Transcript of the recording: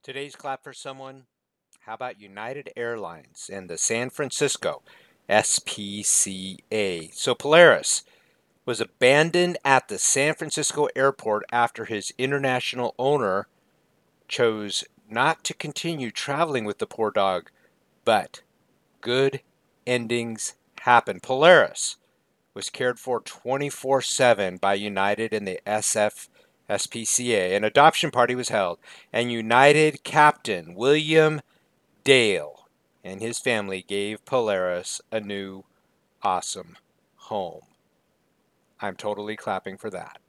Today's clap for someone. How about United Airlines and the San Francisco SPCA? So Polaris was abandoned at the San Francisco airport after his international owner chose not to continue traveling with the poor dog, but good endings happen. Polaris was cared for 24/7 by United and the SPCA. An adoption party was held, and United captain William Dale and his family gave Polaris a new awesome home. I'm totally clapping for that.